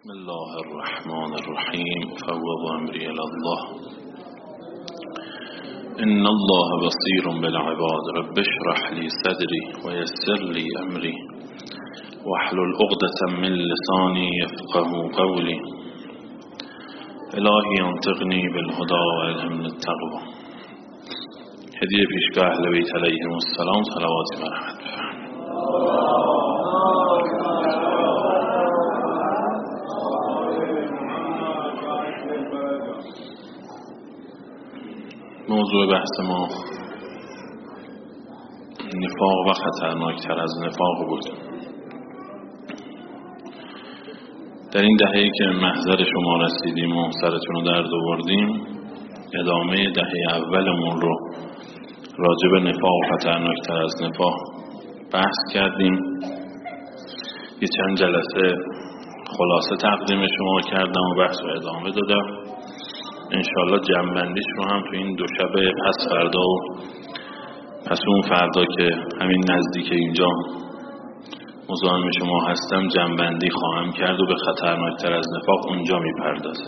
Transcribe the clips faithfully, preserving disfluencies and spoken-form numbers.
بسم الله الرحمن الرحيم فوض أمري إلى الله إن الله بصير بالعباد رب اشرح لي صدري ويسر لي أمري واحلل عقدة من لساني يفقه قولي إلهي انطقني بالهدى والهمني التقوى. هدیه پیشگاه اهل بیت علیهم السلام صلوات و رحمت بفرمایید. موضوع بحث ما نفاق و خطرناکتر از نفاق بود. در این دهه‌ای که محضر شما رسیدیم و سرتون رو درد آوردیم، ادامه دهه اولمون رو راجع به نفاق و خطرناکتر از نفاق بحث کردیم. یه چند جلسه خلاصه تقدیم شما کردم و بحث رو ادامه دادم. انشالله جنبندیش رو هم تو این دو شب پس فردا و پس اون فردا که همین نزدیک اینجا مزاحم شما هستم جنبندی خواهم کرد و به خطرناکتر از نفاق اونجا میپردازم.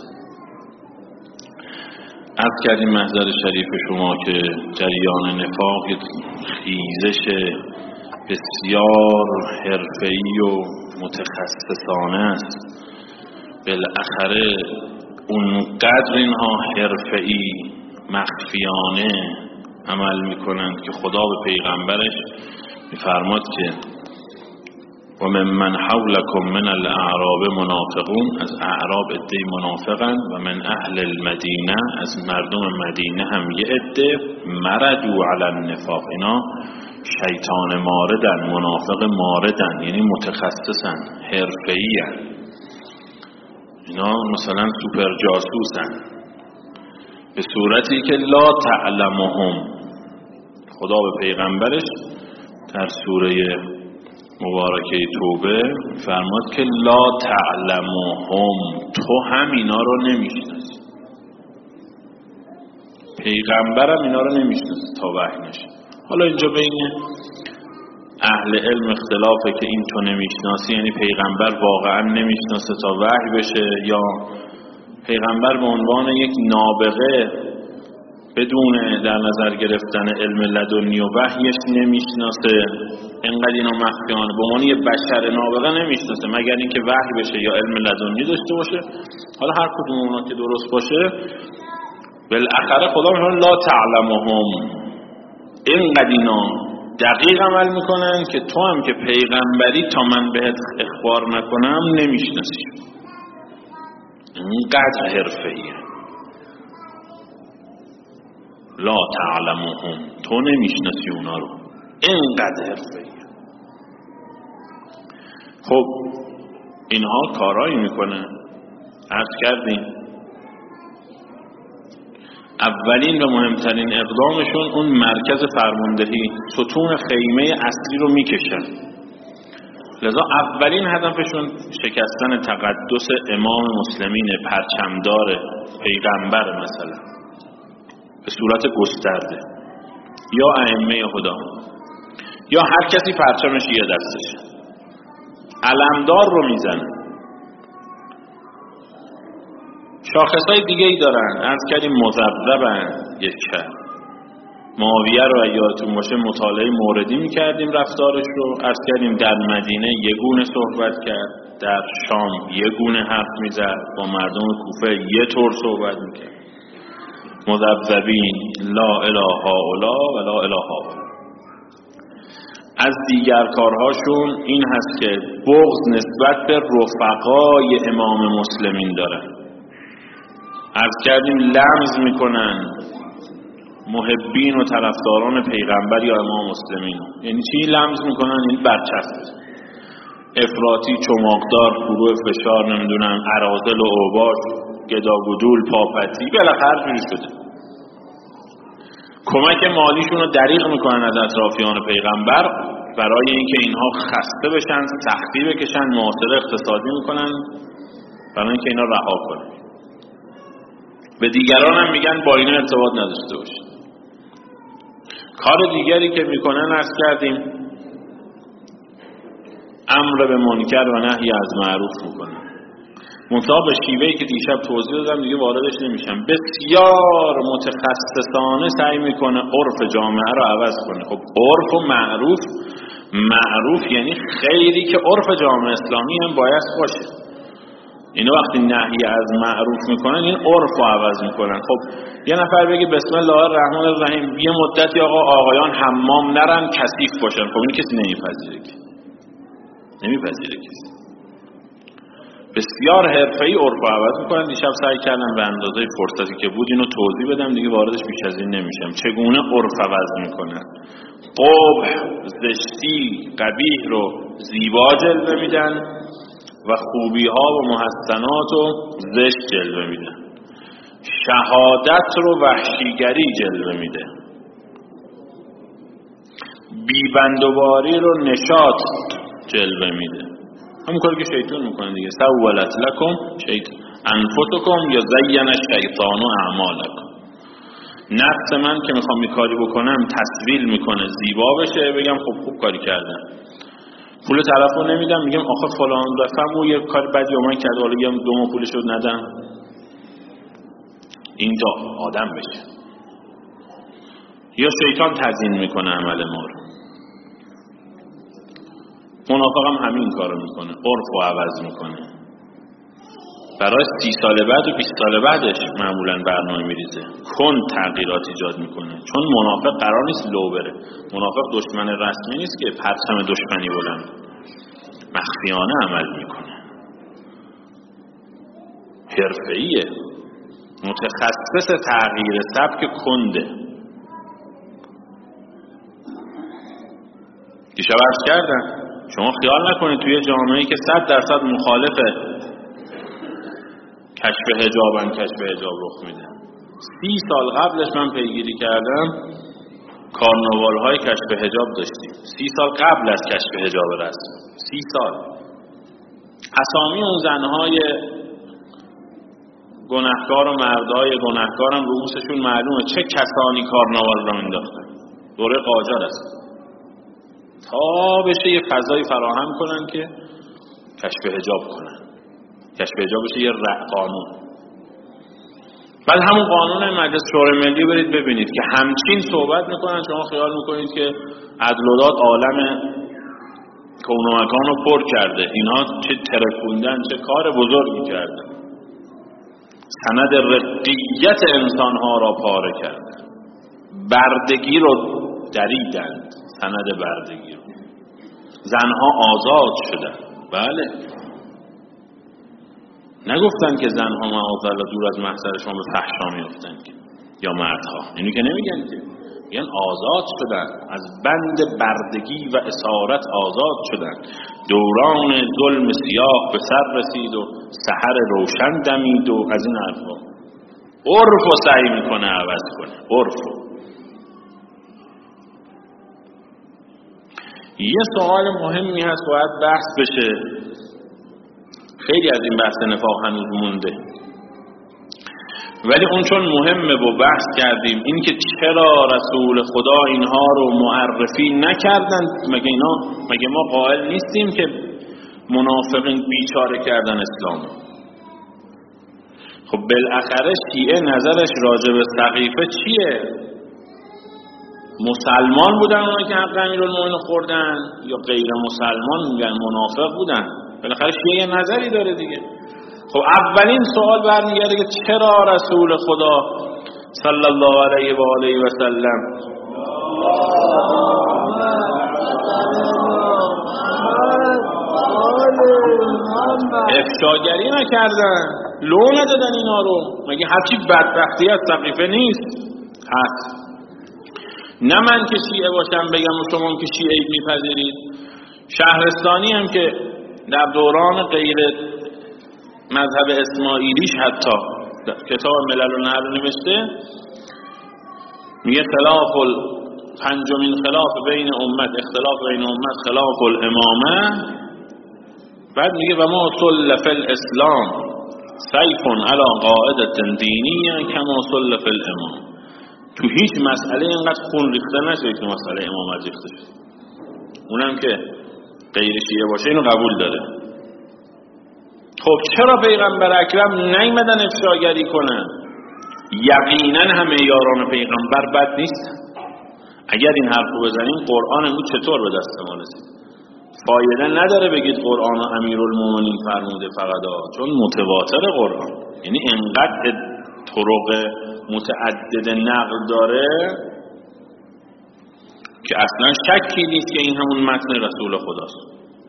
عرض کردیم محضر شریف شما که جریان نفاق یک خیزش بسیار حرفه‌ای و متخصصانه است. بالاخره اونقدر اینها حرفه‌ای مخفیانه عمل میکنند که خدا به پیغمبرش میفرماد که و من من حولکم من الاعراب منافقون، از اعراب عده منافقن، و من اهل المدینه، از مردم مدینه هم یه عده، مردوا علی النفاق، اینا شیطان ماردن، منافق ماردن، یعنی متخصصن، حرفه‌ای هن. اینا مثلا سوپر جاسوسن به صورتی که لا تعلمهم. خدا به پیغمبرش در سوره مبارکه توبه فرماد که لا تعلمهم، تو هم اینا رو نمیشناسی. پیغمبرم اینا رو نمیشناسی تا وحی نشه. حالا اینجا بین اهل علم اختلافه که این تو نمیشناسی یعنی پیغمبر واقعا نمیشناسه تا وحی بشه، یا پیغمبر به عنوان یک نابغه بدون در نظر گرفتن علم لدنی و وحیش نمیشناسه. اینقدر اینا مخفیانه به عنوان یک بشر نابغه نمیشناسه مگر اینکه وحی بشه یا علم لدنی داشته باشه. حالا هر کدوم اونا که درست باشه، بالاخره خدا میگه لا تعلمهم. اینقدر اینا دقیق عمل میکنن که تو هم که پیغمبری تا من بهت اخبار نکنم نمیشناسی. اینقدر حرفه‌ایه. لا تعلمهم، تو نمیشناسی اونا رو، اینقدر حرفه‌ایه. خب اینها کارایی میکنن. عرض کردیم اولین و مهمترین اقدامشون اون مرکز فرماندهی، ستون خیمه اصلی رو میکشن. لذا اولین هدفشون شکستن تقدس امام مسلمین، پرچمدار پیغمبر مثلا به صورت گسترده، یا ائمه خدا، یا هر کسی پرچمش یه دستشه، علمدار رو میزنن. شاخصهای دیگه ای دارن. عرض کردیم مذبذبن. یک کرد معاویه رو یادتون باشه مطالعه موردی میکردیم رفتارش رو. عرض کردیم در مدینه یه گونه صحبت کرد، در شام یه گونه حرف میزد، با مردم کوفه یه طور صحبت میکرد. مذبذبین، لا اله هؤلاء و لا اله هؤلاء. از دیگر کارهاشون این هست که بغض نسبت به رفقای امام مسلمین دارن. عرض کردیم لمز میکنن محبین و طرفداران پیغمبر یا امام مسلمین. یعنی چی لمز میکنن؟ یعنی برچسب، افراطی، چماقدار، فروع فشار، نمیدونم اراذل و اوباش، گداگودول، پاپتی، بالاخره جوری شده. کمک مالیشون رو دریغ میکنن از اطرافیان پیغمبر برای اینکه اینها خسته بشن، سختی بکشن، معاصره اقتصادی میکنن برای اینکه اینا رها کنن. به دیگران هم میگن با اینا ارتباط نداشته باشید. کار دیگری که میکنن عرض کردیم امر به منکر و نهی از معروف میکنن. منتها به شیوهی که دیشب توضیح دادم دیگه واردش نمیشم. بسیار متخصصانه سعی میکنه عرف جامعه رو عوض کنه. خب عرف و معروف، معروف یعنی خیری که عرف جامعه اسلامی هم باید باشه. اینو وقتی نهی از معروف میکنن این عرف رو عوض میکنن. خب یه نفر بگه بسم الله الرحمن الرحیم یه مدتی آقا آقایان حمام نرن کثیف باشن، خب این کسی نمیپذیره که نمیپذیره کسی. بسیار حرفه‌ای عرف رو عوض میکنن. دیشب سعی کردم به اندازه فرصتی که بود اینو توضیح بدم، دیگه واردش بیش از این نمیشم. چگونه عرف عوض میکنن. قبح، زشتی، قبیح رو زیبا جلوه میدن و خوبی ها و محسنات رو زشت جلوه میدن. شهادت رو وحشیگری جلوه میده. بیبندوباری رو نشاط جلوه میده. همون کاری که شیطان میکنه دیگه. سولت لکم شیطان انفسکم یا زین الشیطان اعمالکم. نفس من که میخوام یه کاری بکنم تسویل میکنه زیبا بشه، بگم خب خوب کاری کردم. پول طرفو نمیدم، میگم آخه فلان دفعه و یه کار بدی من کرد، حالا میگم دو ماه پولشو ندم. اینجا آدم بشه. یا شیطان تزیین میکنه عمل ما رو. منافق هم همین کارو میکنه، عرف رو عوض میکنه. برای سی سال بعد و بیست سال بعدش معمولا برنامه میریزه، کن تغییرات ایجاد میکنه. چون منافق قرار نیست لو بره. منافق دشمن رسمی نیست که پرچم دشمنی بلند، مخفیانه عمل میکنه. حرفه‌ایه، متخصص تغییر سبک کنده. دیشب عرض کردم شما خیال نکنید توی جامعه‌ای که صد درصد مخالف کشف حجابن کشف حجاب رخ میده. سی سال قبلش من پیگیری کردم کارناوال های کشف حجاب داشتیم. سی سال قبل از کشف حجاب رسم، سی سال. اسامی اون زنهای گناهکار و مردهای گناهکار هم رؤوسشون معلومه چه کسانی کارناوال را مینداختن. دوره قاجار است. تا بشه یه فضایی فراهم کنن که کشف حجاب کنن، کشف حجاب بشه یه قانون. بعد همون قانون مجلس شورای ملی برید ببینید که همچین صحبت میکنن. شما خیال میکنید که عدل و داد عالم کون و مکان رو پر کرده. اینها چه ترکوندن، چه کار بزرگی کردن. سند رقیت انسانها را پاره کردن، بردگی رو دریدند، سند بردگی رو. زنها آزاد شدن. بله، نگفتن که زنها معاذالله دور از محضرشون به فحشا میافتن یا مردها، اینو که نمیگن که، میگن آزاد شدن، از بند بردگی و اسارت آزاد شدن. دوران ظلم سیاه به سر رسید و سحر روشن دمید و از این حرفا. عرف رو سعی میکنه عوض کنه. عرف رو. یه سوال مهمی هست باید بحث بشه. خیلی از این بحث نفاق هنوز مونده، ولی اون چون مهمه و بحث کردیم. این که چرا رسول خدا اینها رو معرفی نکردن؟ مگه اینا مگه ما قائل نیستیم که منافقین بیچاره کردن اسلام؟ خب بالاخره شیعه نظرش راجع به سقیفه چیه؟ مسلمان بودن اونایی که حق امیرالمومنین خوردن یا غیر مسلمان میگن منافق بودن؟ بالاخره شیعه یه نظری داره دیگه. خب اولین سوال برمیگرده که چرا رسول خدا صلی الله علیه و آله و سلم افشاگری نکردن، لو ندادن اینا رو؟ مگه هرچی بدبختی از سقیفه نیست؟ هست. نه من که شیعه باشم بگم و شما که شیعه میپذیرید. شهرستانی هم که در دوران غیر مذهب اسماعیلیش حتی کتاب ملل و نهر نوشته، میگه خلاف پنجمین خلاف بین امت، اختلاف بین امت خلاف الامامه. بعد میگه و ما صل فی الاسلام سیف علی قاعده دینیه کما صل فی الامام. تو هیچ مسئله اینقدر خون ریخته نشه که مسئله امامت ریخته شد. اونم که غیر شیعه باشه اینو قبول داره. خب چرا پیغمبر اکرم نیامدن افشاگری کنن؟ یقینا همه یاران پیغمبر بد نیستن. اگر این حرفو بزنیم قرآن امروز چطور به دست ما رسید؟ فایده نداره بگید قرآن امیرالمومنین فرموده فقط، چون متواتر قرآن، یعنی انقدر طرق متعدد نقل داره که اصلا شکی نیست که این همون متن رسول خداست.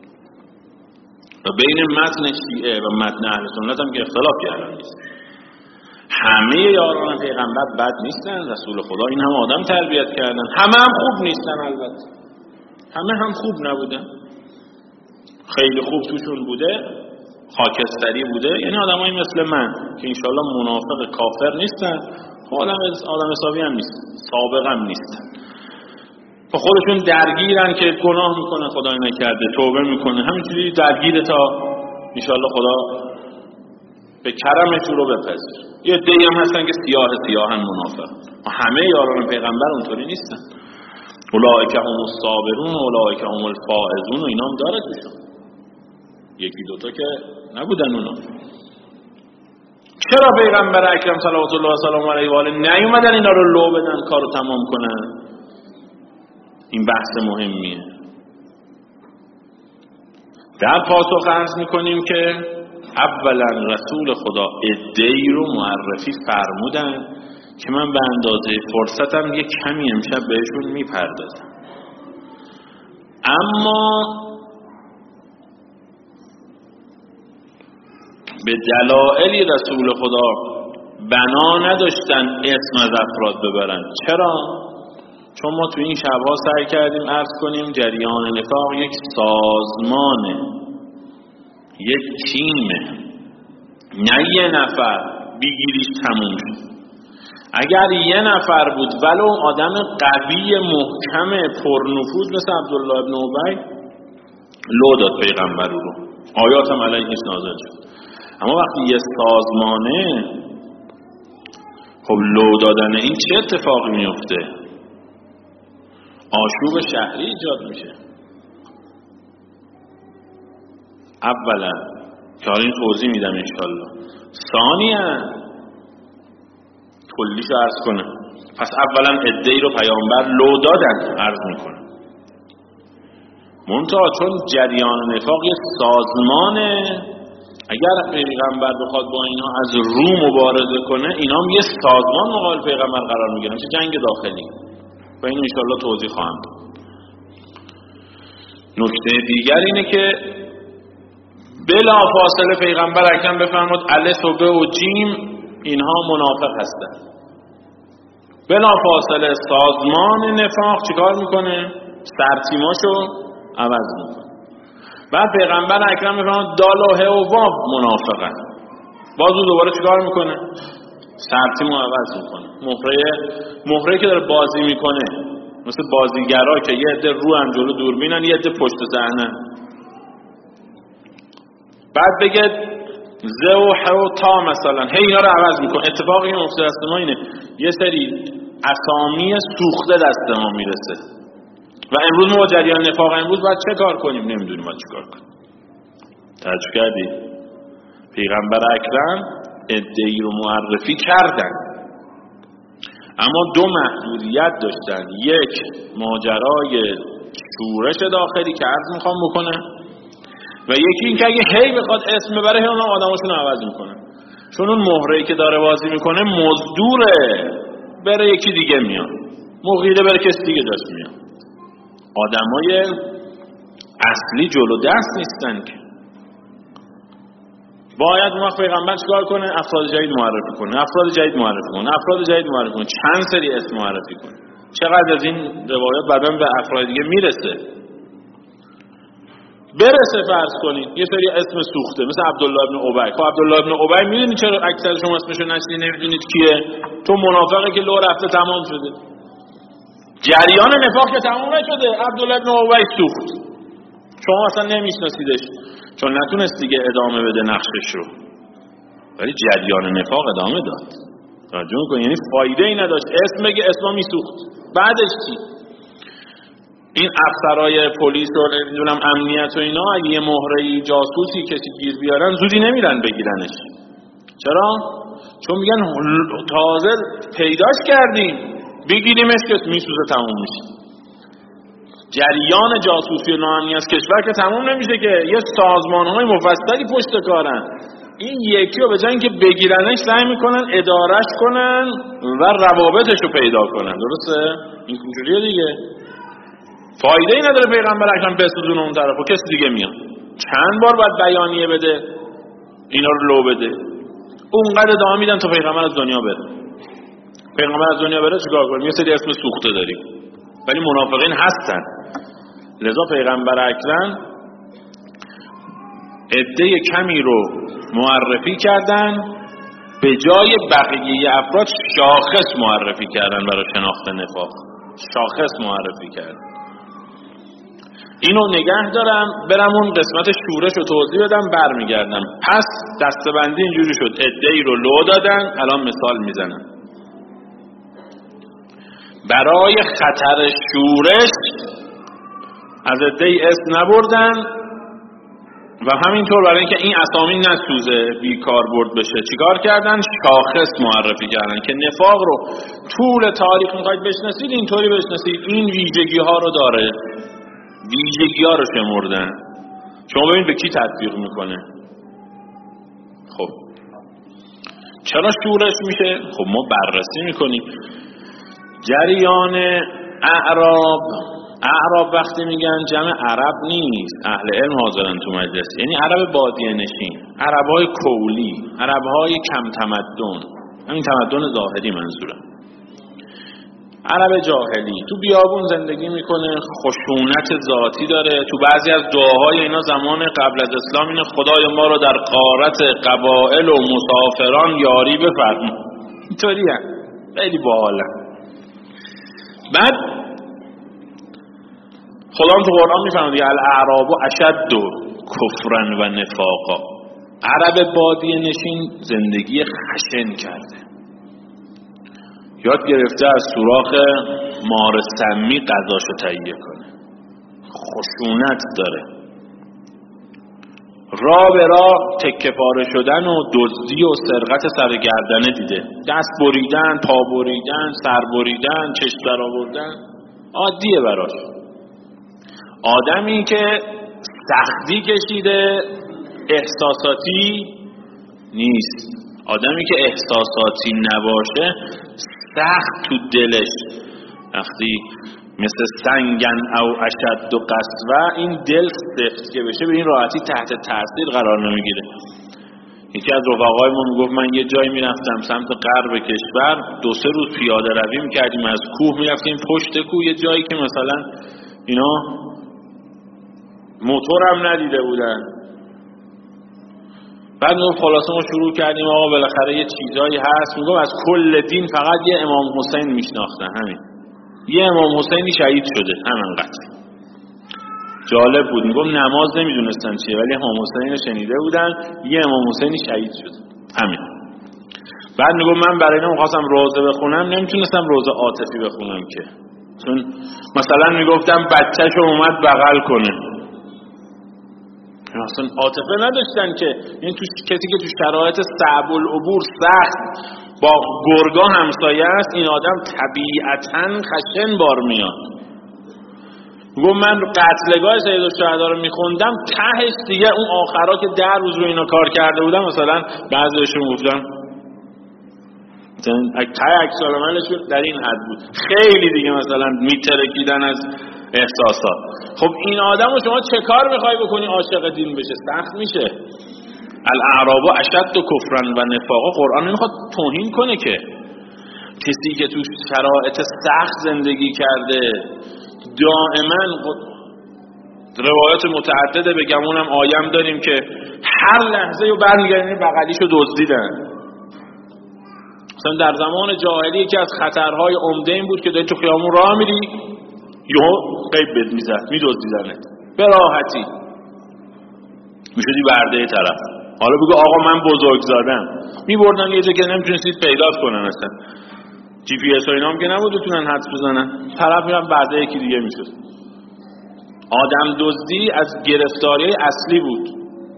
و بین متن شیعه و متن اهل سنت هم که اختلافی الان نیست. همه یاران پیغمبر بد نیستن، رسول خدا این هم آدم تربیت کردن، همه هم خوب نیستن، البته همه هم خوب نبودن، خیلی خوب توشون بوده، خاکستری بوده، یعنی آدمایی مثل من که انشالله منافق کافر نیستن، آدم آدم حسابی هم نیستن، سابق هم نیستن، با خودشون درگیرن که گناه میکنه خدای نکرده، توبه میکنه، همینجوری درگیره تا انشالله خدا به کرمش رو بپذیر. یه دیگه هم هستن که سیاه سیاهن منافق. همه یاران پیغمبر اونطوری نیستن. اولئک هم الصابرون و اولئک هم الفائزون و اینا هم داره توشون، یکی دوتا که نبودن اونا. چرا پیغمبر اکرم صلوات الله و سلام علیه و آله نیومدن اینا رو لو بدن، کارو تمام کنن؟ این بحث مهمیه. در پاسخ عرض میکنیم که اولا رسول خدا عده‌ای رو معرفی فرمودن که من به اندازه فرصتم یک کمی امشب بهشون میپردازم، اما به دلایلی رسول خدا بنا نداشتن اسم از افراد ببرن. چرا؟ چون ما تو این شبها سعی کردیم عرض کنیم جریان نفاق یک سازمانه، یک تیمه، نه یه نفر بیگیریش تموم شد. اگر یه نفر بود ولو آدم قوی محکم پرنفوذ مثل عبدالله ابن ابی، لو داد پیغمبر رو، آیات هم علیهش نازل شد. اما وقتی یه سازمانه، خب لو دادن این چه اتفاقی میفته؟ آشوب شهری ایجاد میشه. اولا که این توضیح میدم انشالله. ثانیا کلیشو عرض کنه. پس اولا عده‌ای رو پیامبر لو دادن عرض میکنه، منتها چون جریان نفاق یه سازمانه، اگر پیغمبر بخواد با اینا از رو مبارزه کنه، اینا هم یه سازمان مقابل پیغمبر قرار میگیرن، چه جنگ داخلی. و این انشالله توضیح خواهم داد. نکته دیگر اینه که بلا فاصله پیغمبر اکرم بفرمود الف و ب و جیم اینها منافق هستن. بلا فاصله سازمان نفاق چیکار میکنه؟ سرتیماشو عوض میکنه. بعد پیغمبر اکرم میفرمود دال و ه و واو منافقن. بازو دوباره چیکار میکنه؟ سرتیمو عوض میکنه. مهره مهره که داره بازی میکنه، مثل بازیگرا که یه عده رو هم جلو دوربینن، یه عده پشت صحنه. بعد بگه ز و ح و تا مثلا، هی اینا رو عوض میکنه. اتفاقی که میفته دست ما اینه، یه سری اسامی سوخته دست ما میرسه و امروز ما با جریان نفاق امروز باید چه کار کنیم؟ نمیدونیم باید چه کار کنیم. تعجب کردی؟ پیغمبر اکرم عده‌ای رو معرفی کردن، اما دو محدودیت داشتن. یک، ماجرای شورش داخلی که عرض میخوام بکنم، و یکی این که اگه هی بخواد اسم ببره هی اونا آدماشون عوض میکنه، چون اون مهره‌ای که داره بازی میکنه مزدوره، بره یکی دیگه میاد، مغیره بره کسی دیگه دست میاد. آدمای اصلی جلو دست نیستن که. باید اون وقت پیغمبر چیکار کنه؟ افراد جدید معرفی کنه، افراد جدید معرفی کنه، افراد جدید معرفی کنه، چند سری اسم معرفی کنه. چقدر از این روایات بعداً به افراد دیگه میرسه. برسه فرض کنید یه سری اسم سوخته مثل عبدالله ابن ابی. خب عبدالله ابن ابی میدونید چرا اکثر شما اسمشو نشنید نمیدونید کیه؟ تو منافقه که لو رفته تمام شده. جریان نفاق که تمام نشده، عبدالله ابن ابی سوخت، شما اصلا نمیشناسیدش چون نتونست دیگه ادامه بده نقشش رو، ولی جریان نفاق ادامه داد. توجه کن، یعنی فایده ای نداشت اسم بگه اسما میسوخت. بعدش چی؟ این افسرهای پلیس و نمیدونم امنیت و اینا اگه یه مهره‌ای جاسوسی کسی گیر بیارن زودی نمیرن بگیرنش. چرا؟ چون میگن تازه پیداش کردیم بگیریمش که میسوزه تموم میشه. جریان جاسوسی و ناامنی از کشور که تموم نمیشه که، یه سازمان‌های مفصلی پشت کارن. این یکی رو به جای اینکه بگیرنش سعی میکنن ادارش کنن و روابطش رو پیدا کنن. درسته؟ این اینجوریه دیگه. فایده ای نداره پیغمبر اکرم بسوزونه اون طرف و کسی دیگه میاد. چند بار باید بیانیه بده اینا رو لو بده. اونقدر ادعا میدن تا پیغمبر از دنیا بره. پیغمبر از دنیا بره چیکار کنیم؟ یه سری اسم سوخته داریم ولی منافقین هستن. لذا پیغمبر اکرم عده کمی رو معرفی کردن، به جای بقیه افراد شاخص معرفی کردن برای شناخت نفاق. شاخص معرفی کردن. اینو نگه دارم برم اون قسمت شورش رو توضیح بدم برمیگردم. پس دستبندی اینجوری شد عده‌ای رو لو دادن. الان مثال میزنم. برای خطر شورش از عده‌ای اسم نبردن و همینطور برای اینکه این اسامی نسوزه بیکار برد بشه چیکار کردن؟ شاخص معرفی کردن که نفاق رو طول تاریخ میخواید بشناسید اینطوری بشناسید این ویژگی ها رو داره. ویژگی ها رو شمردن. شما ببینید به کی تطبیق میکنه. خب چرا شورش میشه؟ خب ما بررسی میکنیم. جریان اعراب، اعراب وقتی میگن جمع عرب نیست، اهل علم حاضرن تو مجلس، یعنی عرب بادیه نشین، عربهای کولی، عربهای کم تمدن، همین تمدن ظاهری منظورم. عرب جاهلی تو بیابون زندگی میکنه، خشونت ذاتی داره. تو بعضی از دعاهای اینا زمان قبل از اسلام اینه خدای ما رو در غارت قبائل و مسافران یاری بفرما. اینطوریه. خیلی باحاله. بعد خدا هم تو قرآن میفرماید دیگه الاعراب اشد کفرا و نفاقا. عرب بادیه نشین زندگی خشن کرده، یاد گرفته از سوراخ مار سمی غذاشو تهیه کنه، خشونت داره، راه به راه تکه پاره شدن و دزدی و سرقت سرگردنه دیده، دست بریدن، پا بریدن، سر بریدن، چشم در آوردن، عادیه براش. آدمی که سختی کشیده احساساتی نیست. آدمی که احساساتی نباشه سخت تو دلش وقتی مثل سنگن او اشد و قسوه این دل سخت که بشه به این راحتی تحت تاثیر قرار نمیگیره. یکی از رفقای ما میگفت من یه جایی میرفتم سمت غرب کشور، دو سه روز پیاده روی میکردیم، از کوه میرفتیم پشت کوه، یه جایی که مثلا اینا موتور هم ندیده بودن. بعد ما خلاصه ما شروع کردیم آقا بالاخره یه چیزایی هست. میگم از کل دین فقط یه امام حسین میشناختن، همین یه امام حسینی شهید شده همینقدر. جالب بود. میگم نماز نمیدونستن چیه ولی امام حسین رو شنیده بودن، یه امام حسینی شهید شده همین. بعد میگم من برای اینم خواستم روزه بخونم نمیتونستم روزه عاطفی بخونم که، چون مثلا میگفتم بچه‌شو اومد بغل کنه، اصلا عاطفه نداشتن که. این تو کسی که تو شرایط صعب العبور سخت با گرگا همسایه است، این آدم طبیعتاً خشن بار میاد. گفت من قتلگاه سید الشهدا رو میخوندم تهش دیگه اون آخرا که ده روز رو اینا کار کرده بودم، مثلا بعضیشون گفتم ته عکس العملشون در این حد بود، خیلی دیگه مثلا میترکیدن از احساسات. خب این آدم رو شما چه کار میخوای بکنی عاشق دین بشه؟ سخت میشه. الاعراب اشد کفرا و نفاقا. قرآن نمیخواد توهین کنه که کسی که تو شرایط سخت زندگی کرده دائما روایات متعدده بگمونم آیم داریم که هر لحظه رو برمیگردن بغلیشو دزدیدن. مثلا در زمان جاهلی یکی از خطرهای عمده این بود که داری تو خیابون راه میری یهو غیب بد میزد میدزدیدنت به راحتی، میشدی برده طرف. حالا بگو آقا من بزرگ زادم، میبردن یه جا که نمیتونستید پیداش کنن، اصلا جی پی اس و اینا هم که نبود بتونن حدس بزنن، طرف میرن برده یکی دیگه میشد. آدم دزدی از گرفتاری اصلی بود.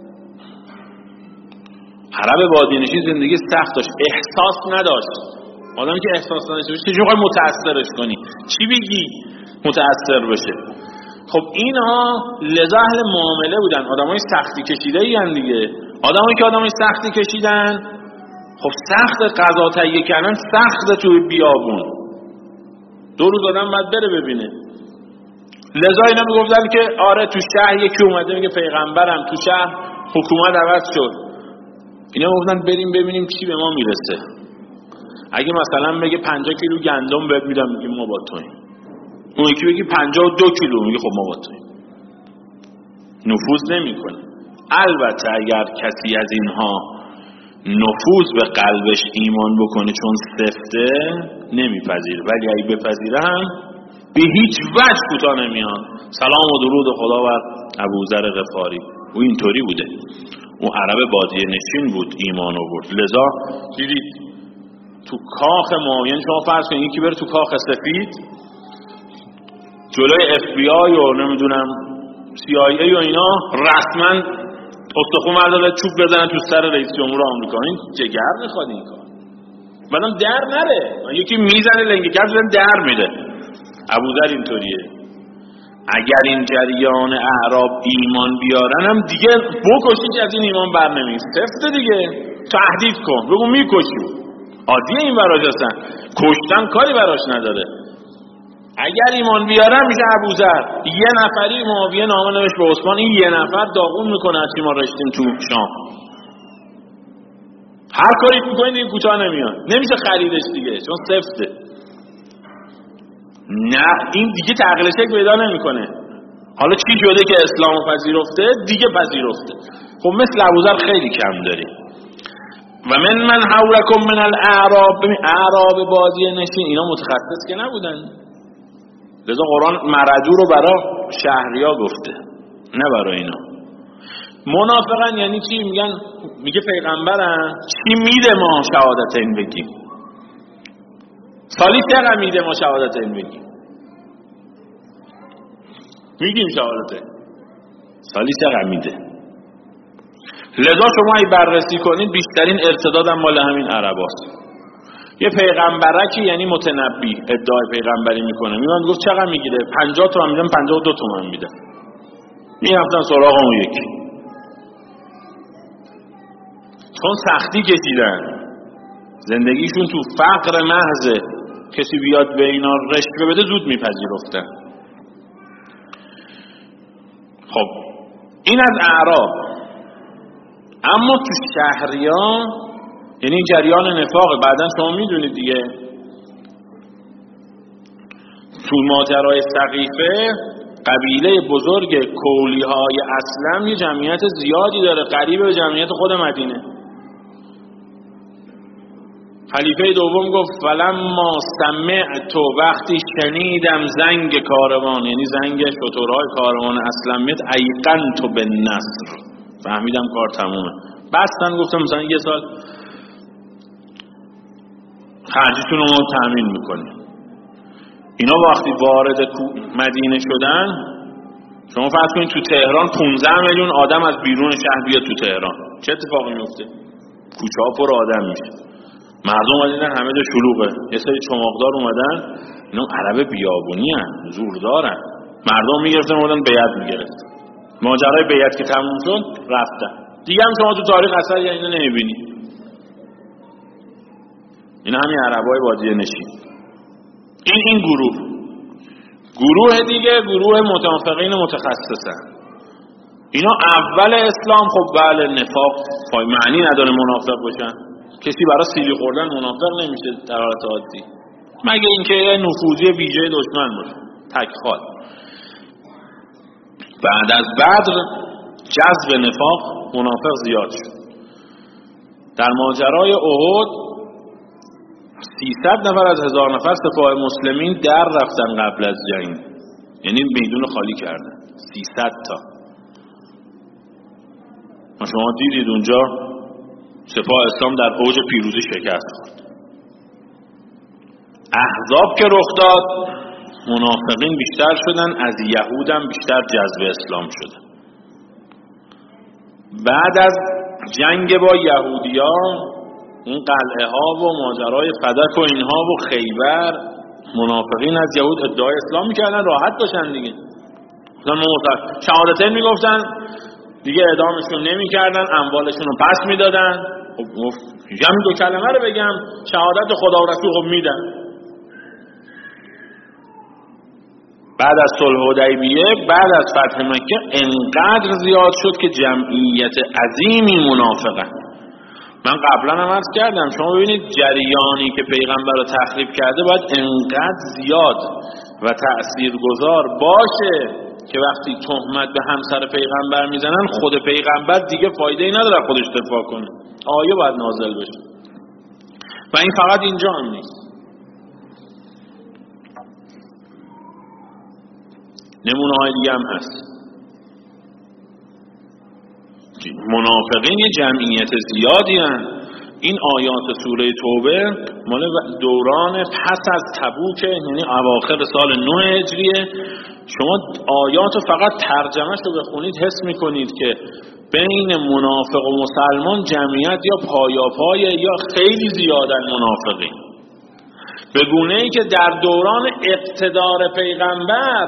عرب بادیانشین زندگی سخت داشت، احساس نداشت. آدمی که احساس نداشته باشه چجوری متأثرش کنی؟ چی بگی متأثر بشه؟ خب اینها لذا اهل معامله بودن، آدمای سختی کشیده این دیگه. آدمایی که آدمای سختی کشیدن، خب سخت غذا تهیه کردن، سخت توی بیابون، دو روز آدم باید بره ببینه. لذا اینا میگفتن که آره تو شهر یکی اومده میگه پیغمبرم، تو شهر حکومت عوض شد. اینا میگفتن بریم ببینیم چی به ما میرسه. اگه مثلا بگه پنجاه کیلو گندم بهت میدم، میگه ما با توییم. اون یکی بگه پنجاه و دو کیلو، میگه خب ما با توییم. نفوذ نمیکنه. البته اگر کسی از اینها نفوذ به قلبش ایمان بکنه چون سفته نمیپذیره، ولی اگه بپذیره هم به هیچ وجه کوتاه نمیاد. سلام و درود خدا بر ابوذر غفاری. او اینطوری بوده، اون عرب بادیه نشین بود، ایمان آورد. لذا دیدید تو کاخ معاویه، شما فرض کنید یکی بره تو کاخ سفید جلوی اف بی آی و نمیدونم سی آی ای و اینا رسما استخون مرداره چوب بزنن تو سر رئیس جمهور آمریکا. این جگر میخواد این کار. بعدم در نره، یکی میزنه لنگه کرد در میره. ابوذر اینطوریه. اگر این جریان اعراب ایمان بیارن هم دیگه بکشید از این ایمان بر نمیاد. سفته دیگه، تهدید کن، بگو میکشیم. عادیه این براش هستن، کشتن کاری براش نداره. اگر ایمان بیارن میشه ابوذر. یه نفری معاویه نامه نوشت به عثمان، این یه نفر داغون میکنه از چی ما رشتیم تو شام. هر کاری میکنید این کوتاه نمیاد، نمیشه خریدش دیگه چون سفته. نه این دیگه تغییر شکل پیدا نمیکنه. حالا چی شده که اسلامو پذیرفته؟ دیگه پذیرفته. خب مثل ابوذر خیلی کم داریم. و من من حولکم من الاعراب. ببین اعراب بادیه نشین اینا متخصص که نبودن، لذا قرآن مرجو رو برای شهریا گفته نه برای اینا. منافقن یعنی چی؟ میگن میگه پیغمبرن، چی میده ما شهادت این بگیم؟ سالی چقدر میده ما شهادت این بگیم؟ میگیم شهادت سالی چقدر میده. لذا شما ای بررسی کنید بیشترین ارتداد هم مال همین عرباست. یه پیغمبرکی یعنی متنبی ادعای پیغمبری میکنه، میگن گفت چقدر میگیره؟ پنجاه تومن میدم، پنجاه و دو تومن میده. میرفتن سراغ اون یکی، چون سختی کشیدن، زندگیشون تو فقر محضه. کسی بیاد به اینا رشوه بده زود میپذیرفتن. خب این از اعراب. اما تو شهریان یعنی جریان نفاق. بعدن شما میدونید دیگه تو ماجرای سقیفه قبیله بزرگ کولی های اسلم یه جمعیت زیادی داره، قریب به جمعیت خود مدینه. خلیفه دوم گفت فلما سمعت، وقتی شنیدم زنگ کاروان، یعنی زنگ شترهای کاروان اسلمیت، ایقنت بالنصر، فهمیدم کار تمومه. بستن گفتم مثلا یه سال خرجتون رو تامین میکنیم. اینا وقتی وارد مدینه شدن، شما فرض کنید تو تهران پانزده میلیون آدم از بیرون شهر بیاد تو تهران، چه اتفاقی میفته؟ کوچه ها پر آدم میشه. مردم اومدن همه جا شلوغه. یه سری چماقدار اومدن، اینا عرب بیابونی هن، زور دارن. مردم میگرفتن اومدن بیعت میگرفتن. ماجرای بیعت که تموم شد رفتن دیگه. هم شما تو تاریخ اثر اینا نمیبینی. اینا همین عربای بادیه نشین. این این گروه گروه دیگه گروه متنافقین متخصصن. اینا اول اسلام خب بله نفاق پای معنی نداره منافق باشن. کسی برای سیلی خوردن منافق نمیشه در حالت عادی، مگه اینکه یه نفوذی ویژه دشمن باشه، تکخال. بعد از بدر جذب نفاق منافق زیاد شد. در ماجرای احد سیصد نفر از هزار نفر سپاه مسلمین در رفتن قبل از جنگ، یعنی میدون خالی کردن. سیصد تا. ما شما دیدید اونجا سپاه اسلام در اوج پیروزی شکست خورد. احزاب که رخ داد منافقین بیشتر شدن، از یهود هم بیشتر جذب اسلام شدن. بعد از جنگ با یهودیا، این قلعه ها و ماجرای فدک و اینها و خیبر، منافقین از یهود ادعای اسلام میکردن راحت باشن دیگه. شهادتین میگفتن دیگه، اعدامشون نمیکردن، اموالشون رو پس میدادن. خب همین دو کلمه رو بگم شهادت خدا و رسول خب میدن. بعد از صلح حدیبیه، بعد از فتح مکه، انقدر زیاد شد که جمعیت عظیمی منافقه. من قبلا هم عرض کردم، شما ببینید جریانی که پیغمبر رو تخریب کرده باید انقدر زیاد و تأثیرگذار باشه که وقتی تهمت به همسر پیغمبر میزنن، خود پیغمبر دیگه فایده ای نداره خودش دفاع کنه، آیه باید نازل بشه. و این فقط اینجا هم نیست. نمونه های دیگه هم هست. منافقین یه جمعیت زیادی هن. این آیات سوره توبه مال دوران پس از تبوک، یعنی اواخر سال نه هجریه. شما آیات فقط ترجمهش رو بخونید حس میکنید که بین منافق و مسلمان جمعیت یا پایاپای یا خیلی زیادن منافقین، به گونه‌ای که در دوران اقتدار پیغمبر،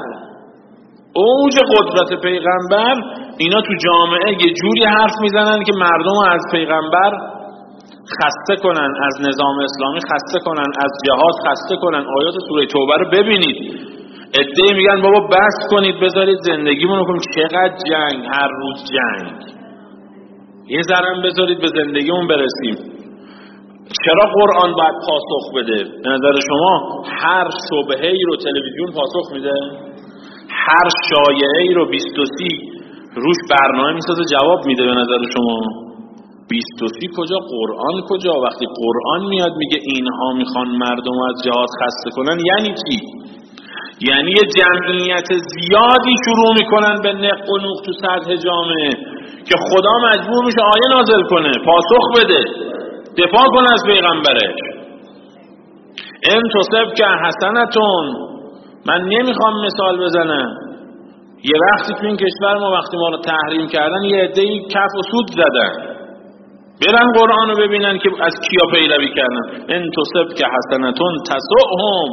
اوج قدرت پیغمبر، اینا تو جامعه یه جوری حرف میزنن که مردم از پیغمبر خسته کنن، از نظام اسلامی خسته کنن، از جهاد خسته کنن. آیات سوره توبه رو ببینید. عده‌ای میگن بابا بس کنید، بذارید زندگیمون رو کنیم، چقدر جنگ، هر روز جنگ، یه ذره بذارید به زندگیمون برسیم. چرا قرآن باید پاسخ بده؟ به نظر شما هر شبهه‌ای رو تلویزیون پاسخ میده؟ هر شایعه‌ای رو بیست و سی روش برنامه میسازه جواب میده؟ به نظر شما بیست و سی کجا، قرآن کجا؟ وقتی قرآن میاد میگه اینها میخوان مردم از جهاد خسته کنن، یعنی چی؟ یعنی یه جمعیت زیادی شروع میکنن به نق و نوق تو سطح جامعه که خدا مجبور میشه آیه نازل کنه، پاسخ بده، دفاع کنه از پیغمبرش. ان تصبک حسنتون، من نمیخوام مثال بزنم، یه وقتی تو این کشور ما وقتی ما رو تحریم کردن یه عده‌ای کف و سود زدن، برن قرآن رو ببینن که از کیا پیروی کردن. ان تصبک حسنتون تسؤهم.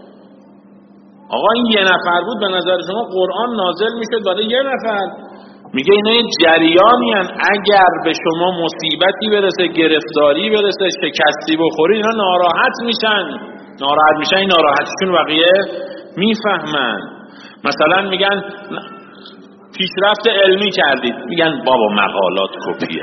آقا این یه نفر بود، به نظر شما قرآن نازل میشه برای یه نفر، میگه اینا یه جریانی هن. اگر به شما مصیبتی برسه، گرفتاری برسه، شکستی بخوری، اینا ناراحت میشن، ناراحت میشن این ناراحتشون بقیه میفهمن. مثلا میگن پیشرفت علمی کردید، میگن بابا مقالات کپیه.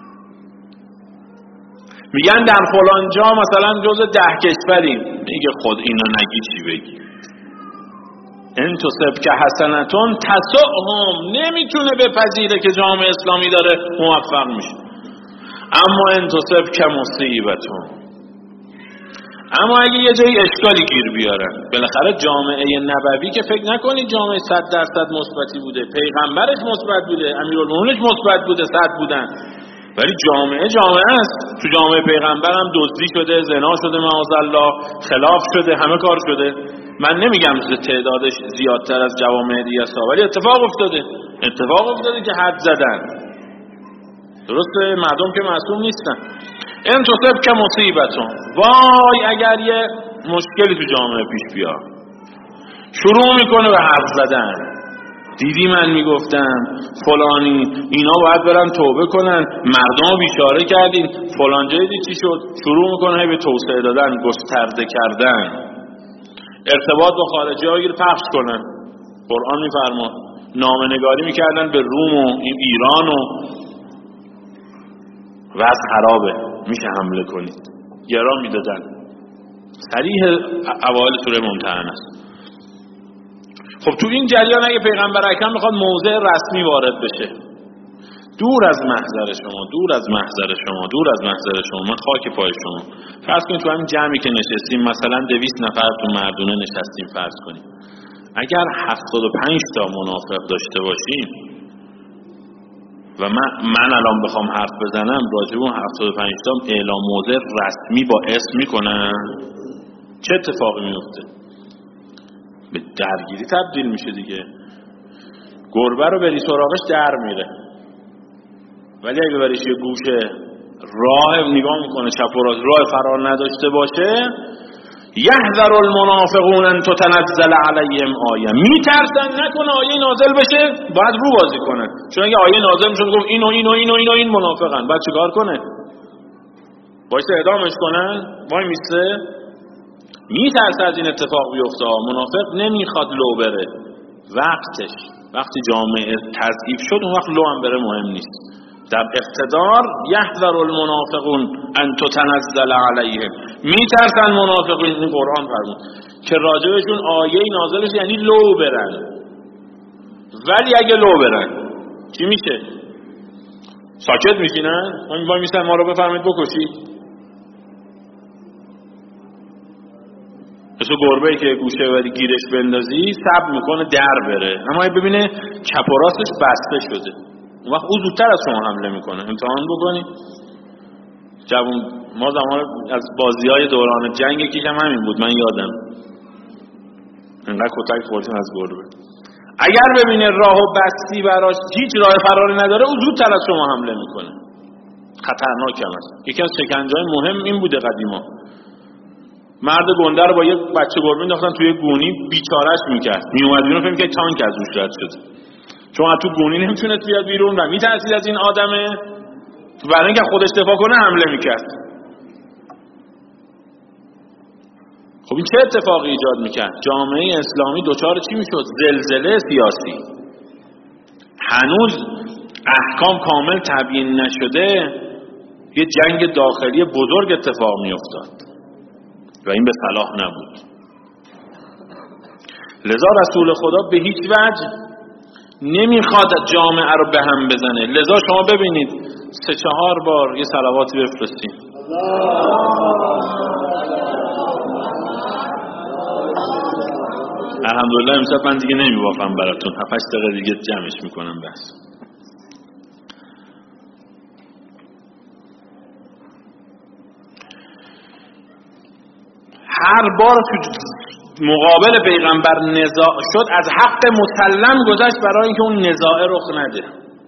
میگن در فلان جا مثلا جز ده کشوریم، میگه خود اینا نگی چی بگی. ان تصبک حسنتون تسؤهم، نمیتونه بپذیره که جامعه اسلامی داره موفق میشه. اما ان تصبک مصیبتون، اما اگه یه جایی اشکالی گیر بیارن، بالاخره جامعه نبوی که فکر نکنید جامعه صد درصد مثبتی بوده، پیغمبرش مثبت بوده، امیرالمومنینش مثبت بوده، صد بودن، ولی جامعه جامعه است. تو جامعه پیغمبر هم دزدی شده، زنا شده، معاذالله، خلاف شده، همه کار شده. من نمیگم تعدادش زیادتر از جوامع دیگه است، ولی اتفاق افتاده، اتفاق افتاده که حد زدن. درسته، مردم که معصوم نیستن. ان تصبک مصیبتون، وای اگر یه مشکلی تو جامعه پیش بیاد، شروع میکنه به حرف زدن. دیدی من میگفتم فلانی اینا باید برن توبه کنن، مردم بیچاره کردین، فلان جایی چی شد، شروع میکنه به توسعه دادن، گسترده کردن، ارتباط با خارجی ها رو پخش کنن. قرآن میفرما نامه‌نگاری میکردن به روم و ایران و وضع خرابه، میشه حمله کنید، گرا میدادن. صریح اوایل سوره ممتحنه است. خب تو این جریان اگه پیغمبر اکرم میخواد موضع رسمی وارد بشه، دور از محضر شما، دور از محضر شما، دور از محضر شما، من خاک پای شما، فرض کنید تو همین جمعی که نشستیم مثلا دویست نفر تو مردونه نشستیم، فرض کنید اگر هفتاد و پنج تا منافق داشته باشیم و من, من الان بخوام حرف بزنم راجع به هفتاد و پنج تا اعلام موضع رسمی با اسم میکنم، چه اتفاقی میفته؟ به درگیری تبدیل میشه دیگه. گربه رو بری سراغش در میره، ولی اگه بریش یه گوشه راه نگاه میکنه چپ و راست، راه فرار نداشته باشه، یحذر المنافقون ان تتنزل علیهم آیه، میترسن نکنه آیه نازل بشه، باید رو بازی کنن. چون اگه آیه نازل میشه گفت اینو اینو اینو اینو این منافقن، بعد چیکار کنه؟ باید اعدامش کنن؟ وای میسته؟ میترسه از این اتفاق بیفته. منافق نمیخواد لو بره، وقتش وقتی جامعه تضعیف شد اون وقت لو هم بره مهم نیست. در اقتدار یحذر المنافقون ان تتنزل علیهم، میترسن منافقین، این قرآن فرمود که راجبشون آیه نازل بشه یعنی لو برن. ولی اگه لو برن چی میشه؟ ساکت میشینن؟ همین وای میستن ما رو بفرمایید بکشید؟ مثل گربه‌ای که گوشه ولی گیرش بندازی صبر میکنه در بره، اما ببینه چپ و راستش بسته شده، اون وقت او زودتر از شما حمله میکنه. امتحان بکنی. جوون ما زمان از بازی‌های دوران جنگ یکیش هم همین بود، من یادم انقدر کتک خوردیم از گربه. اگر ببینه راهو بستی براش، هیچ راه فراری نداره، او زودتر از شما حمله میکنه. خطرناک هم است. یکی از شکنجه‌های مهم این بوده قدیما. مرد گنده رو با یه بچه گربه مینداختن توی گونی، بیچارهش میکرد، میومد بیرون فکر می‌کرد تانک از روش رد شده، چون از تو گونی نمیتونست بیاد بیرون و میترسید از این آدمه، برای اینکه خودش دفاع کنه حمله میکرد. خب این چه اتفاقی ایجاد میکرد؟ جامعه اسلامی دوچار چی میشد؟ زلزله سیاسی. هنوز احکام کامل تبیین نشده، یه جنگ داخلی بزرگ اتفاق میافتاد و این به صلاح نبود. لذا رسول خدا به هیچ وجه نمیخواد جامعه رو به هم بزنه. لذا شما ببینید سه چهار بار یه صلواتی بفرستین. الحمدلله امشب من دیگه نمیوافم براتون، هفت هشت دقیقه دیگه جمعش میکنم بس. هر بار تو مقابل پیغمبر نزاع شد، از حق مسلم گذشت برای اینکه اون نزاع رخ نده.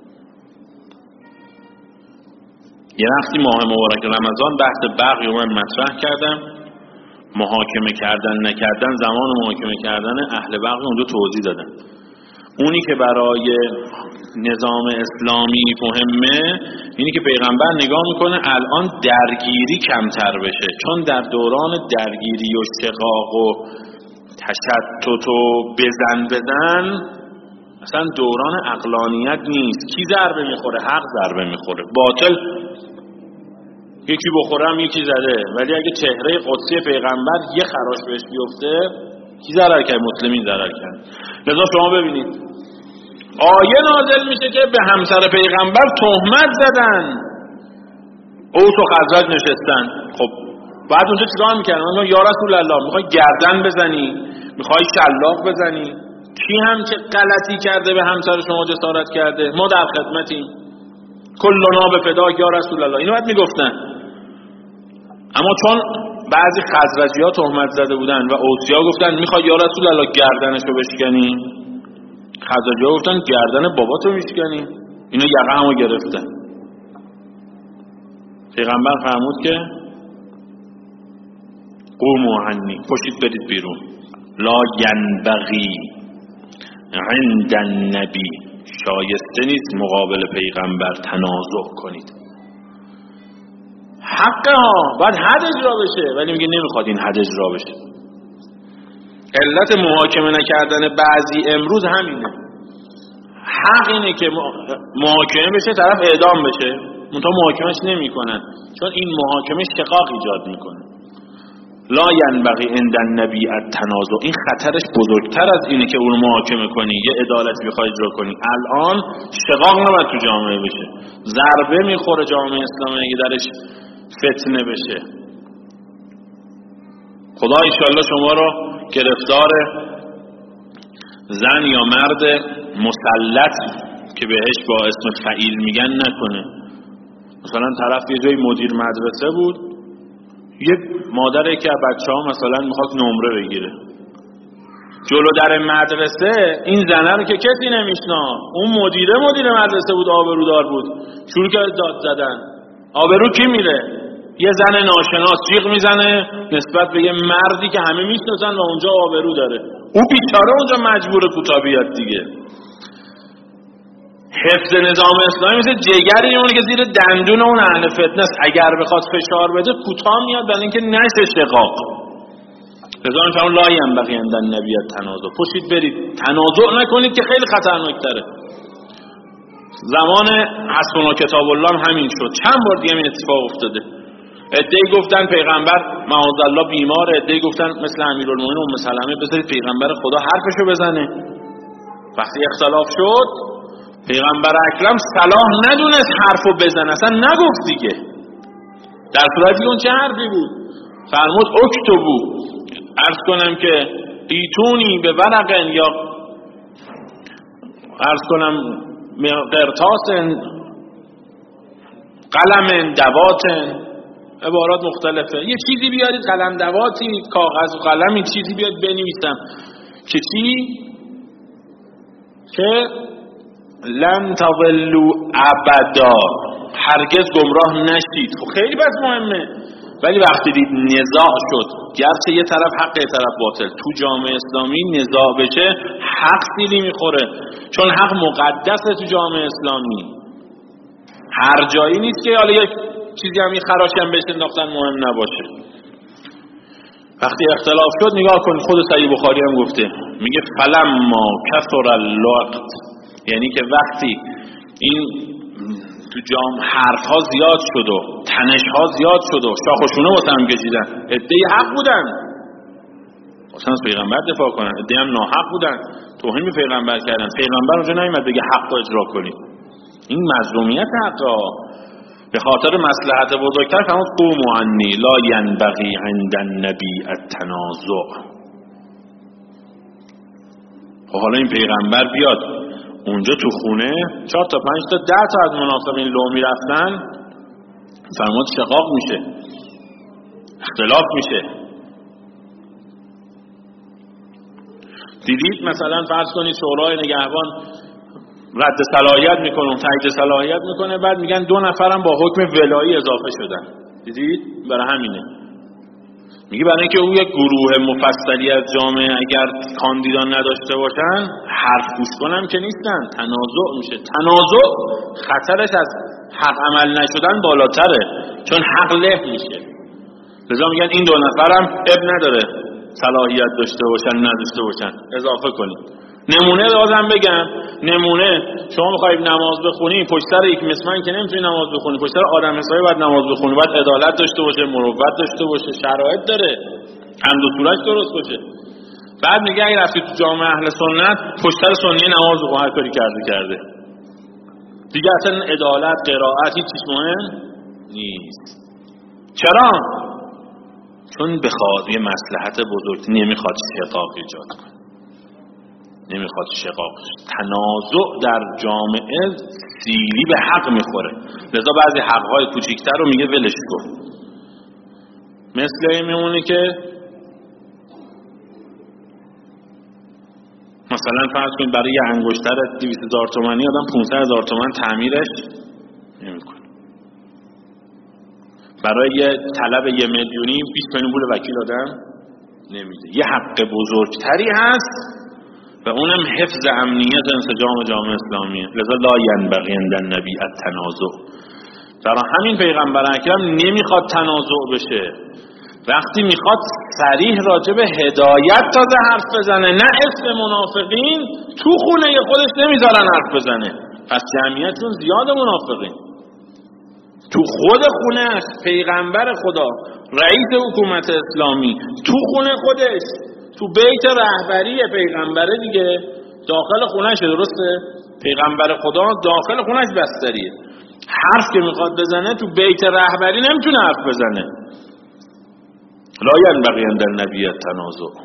یه وقتی ماه مبارک رمضان بحث بغی رو من مطرح کردم، محاکمه کردن نکردن، زمان محاکمه کردن اهل بغی اونجا توضیح دادم. اونی که برای نظام اسلامی مهمه اینی که پیغمبر نگاه میکنه الان درگیری کمتر بشه، چون در دوران درگیری و شقاق و تشتت و بزن بزن اصلا دوران عقلانیت نیست. کی ضربه میخوره؟ حق ضربه میخوره. باطل یکی بخورم یکی زده، ولی اگه چهره قدسی پیغمبر یه خراش بهش بیفته کی ضرر کرد؟ مسلمین ضرر کرد. لذا شما ببینید آیه نازل میشه که به همسر پیغمبر تهمت زدن، اوس و خزرج نشستن. خب بعد اونجا چیکار میکنن؟ میگن یا رسول الله میخوای گردن بزنی؟ میخوای شلاق بزنی؟ کی هم چه غلطی کرده به همسر شما جسارت کرده؟ ما در خدمتیم، کلنا به فداک یا رسول الله. اینو بعد میگفتن. اما چون بعضی خزرجی‌ها تهمت زده بودن و اوسیا گفتن میخوای یا رسول الله گردنشو بشکنی، خزرجی‌ها گفتن گردن باباتو میشکنی. اینا یقه همو گرفتن. پیغمبر فرمود که قوموا عنی، پشید برید بیرون. لا ینبغی عند النبی، شایسته نیست مقابل پیغمبر تنازع کنید. حقه ها، باید حد اجرا بشه، ولی میگه نمیخواد این حد اجرا بشه. علت محاکمه نکردن بعضی امروز همینه. حق اینه که محاکمه بشه، طرف اعدام بشه، منتها محاکمهش نمی کنن، چون این محاکمه شقاق ایجاد میکنه. لا ینبغی عند النبی التنازع، این خطرش بزرگتر از اینه که اون محاکمه کنی یه عدالت بخوای اجرا کنی. الان شقاق نباید تو جامعه بشه، ضربه میخوره جامعه اسلامی اگه درش فتنه بشه. خدا انشالله شما رو گرفتار زن یا مرد مسلط که بهش با اسم فعیل میگن نکنه. مثلا طرف یه جای مدیر مدرسه بود، یه مادره که بچه ها مثلا میخواد نمره بگیره، جلو در مدرسه این زنه رو که کسی نمیشنا، اون مدیره مدیر مدرسه بود، آبرودار بود، شروع کرد داد زدن. آبرو کی میره؟ یه زن ناشناس جیغ میزنه نسبت به یه مردی که همه میشناسن و اونجا آبرو داره، او بیچاره اونجا مجبور کوتاه بیاد دیگه. حفظ نظام اسلامی مثل جگری اون که زیر دندون اون اهل فتنه است، اگر بخواد فشار بده کوتاه میاد برای اینکه نشه شقاق. لذا میفهمون لا ینبغی عند النبی التنازع، پشید برید تنازع نکنید که خیلی خطرناک‌تره. زمان حسن و کتاب الله هم همین شد، چند بار دیگه این اتفاق افتاده. عده‌ای گفتن پیغمبر معاذالله بیماره، عده‌ای گفتن مثل امیرالمومنین ام سلمه بذارید پیغمبر خدا حرفشو بزنه. وقتی اختلاف شد پیغمبر اکرم صلاح ندونست حرفو بزنه، اصلا نگفت دیگه، در صورتی اون چه حرفی بود؟ فرمود اکتبو، عرض کنم که ایتونی به ورقن یا عرض کنم قرطاسن قلم دواتن، عبارات مختلفه، یه چیزی بیارید قلم دواتی کاغذ و قلمی چیزی بیاد بنویسم که چی؟ که لن تضلوا ابدا، هرگز گمراه نشید. خب خیلی بس مهمه، ولی وقتی دید نزاع شد، گرچه یه طرف حق یه طرف باطل، تو جامعه اسلامی نزاع بشه حق سیلی میخوره، چون حق مقدسه تو جامعه اسلامی. هر جایی نیست که حالا یک چیزی هم خراش هم بهش انداختن مهم نباشه. وقتی اختلاف شد نگاه کن، خود صحیح بخاری هم گفته، میگه فلما کثر اللغط، یعنی که وقتی این تو جام حرف ها زیاد شد و تنش ها زیاد شد و شاخ و شونه واسه هم کشیدن، عده‌ای حق بودن واسه از پیغمبر دفاع کنن، عده‌ای هم ناحق بودن توهین به پیغمبر کردن، پیغمبر اونجا نیامد بگه حق رو اجرا کنید. این مظلومیت حقا به خاطر مصلحت بزرگتر فرمود قوموا عنی لا ینبغی عند النبی التنازع. خب حالا این پیغمبر بیاد اونجا تو خونه چهار تا پنج تا ده تا از منافقین لو میرفتن، فرمود شقاق میشه، اختلاف میشه. دیدید مثلا فرض کنید شورای نگهبان رد صلاحیت میکنه، تایید صلاحیت میکنه، بعد میگن دو نفرم با حکم ولایی اضافه شدن. دیدید؟ برای همینه میگه برای اینکه اون یک گروه مفصلی از جامعه اگر کاندیدا نداشته باشن حرف گوش کنم که نیستن، تنازع میشه. تنازع خطرش از حق عمل نشدن بالاتره، چون حق له میشه. لذا میگن این دو نفرم اب نداره صلاحیت داشته باشن نداشته باشن، اضافه کنید. نمونه لازم بگم، نمونه شما میخواید نماز بخونی پشت سر یک مسمن که نمیتونی نماز بخونی، پشت سر آدم حسابی باید نماز بخونی، باید عدالت داشته باشه، مروت داشته باشه، شرایط داره، حمد و سورش درست باشه. بعد میگه اگه رفتی تو جامعه اهل سنت پشت سر سنی نماز بخون، هر کاری کرده کرده دیگه، اصلا عدالت قرائت هیچ چیز مهم نیست. چرا؟ چون بخواد یه مصلحت بزرگ نمیخواد شقاق ایجاد کنه، نمیخواد شقاق. تنازع در جامعه سیلی به حق میخوره، لذا بعضی حقهای کوچیکتر رو میگه ولش کن. مثل این میمونه که مثلا فرض کنید برای یه انگشتر دویست هزار تومانی آدم پانصد هزار تومان تعمیرش نمیکنه، برای یه طلب یه میلیونی بیست میلیون پول وکیل آدم نمیده. یه حق بزرگتری هست و اونم حفظ امنیت انسجام جامعه اسلامیه. لذا لا ینبغی عند النبی التنازع. برای همین پیغمبر اکرم نمیخواد تنازع بشه، وقتی میخواد صریح راجع به هدایت تازه حرف بزنه، نه اسم منافقین تو خونه خودش نمیذارن حرف بزنه، پس جمعیتشون زیاد منافقین تو خود خونه است. پیغمبر خدا رئیس حکومت اسلامی تو خونه خودش، تو بیت رهبری پیغمبره دیگه، داخل خونهشه، درسته؟ پیغمبر خدا داخل خونهش بستریه، حرف که میخواد بزنه تو بیت رهبری نمیتونه حرف بزنه. لا ینبغی عند النبی التنازع،